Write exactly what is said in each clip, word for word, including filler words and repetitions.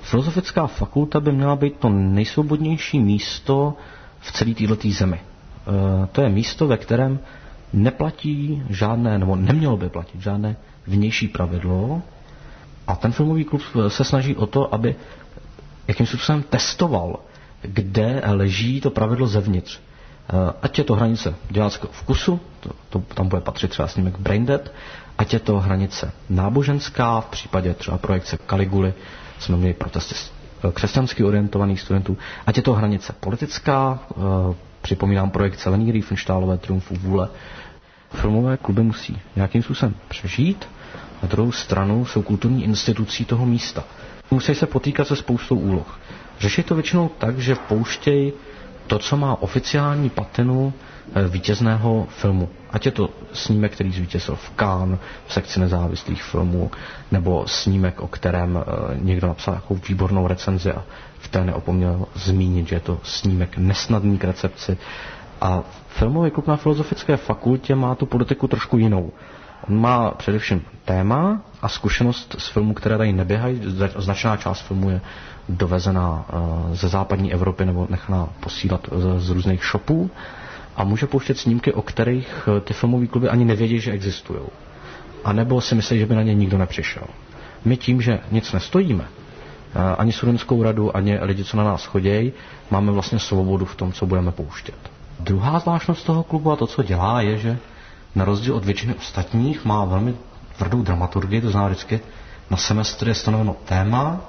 Filozofická fakulta by měla být to nejsvobodnější místo v celé této zemi. E, to je místo, ve kterém neplatí žádné, nebo nemělo by platit žádné vnější pravidlo. A ten filmový klub se snaží o to, aby jakým způsobem testoval, kde leží to pravidlo zevnitř. Ať je to hranice diváckého vkusu, to, to, tam bude patřit třeba snímek Braindead, ať je to hranice náboženská, v případě třeba projekce Kaliguly jsme měli protesty křesťansky orientovaných studentů, ať je to hranice politická, e, připomínám projekt Zelený Riefenstahlové Triumfu vůle. Filmové kluby musí nějakým způsobem přežít, na druhou stranu jsou kulturní institucí toho místa. Musí se potýkat se spoustou úloh. Řešit to většinou tak, že pouštějí to, co má oficiální patinu vítězného filmu. Ať je to snímek, který zvítězil v Cannes, v sekci nezávislých filmů, nebo snímek, o kterém někdo napsal nějakou výbornou recenzi a v té neopomněl zmínit, že je to snímek nesnadný k recepci. A filmový klub na Filozofické fakultě má tu politiku trošku jinou. On má především téma a zkušenost z filmů, které tady neběhají. Značná část filmů je dovezená ze západní Evropy nebo nechaná posílat z různých shopů a může pouštět snímky, o kterých ty filmové kluby ani nevědí, že existují. A nebo si myslí, že by na ně nikdo nepřišel. My tím, že nic nestojíme, ani studentskou radu, ani lidi, co na nás chodějí, máme vlastně svobodu v tom, co budeme pouštět. Druhá zvláštnost toho klubu a to, co dělá, je, že na rozdíl od většiny ostatních má velmi tvrdou dramaturgii, to znamená vždycky na semestr je stanoveno téma,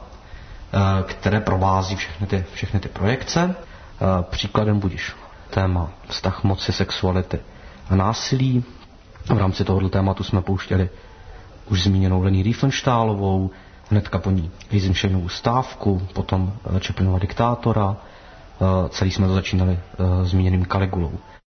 které provází všechny ty, všechny ty projekce. Příkladem budíš téma vztah moci, sexuality a násilí. V rámci tohoto tématu jsme pouštěli už zmíněnou Leni Riefenstahlovou, hnedka po ní Eisensteinovou stávku, potom Chaplinova diktátora, celý jsme to začínali zmíněným Kaligulou.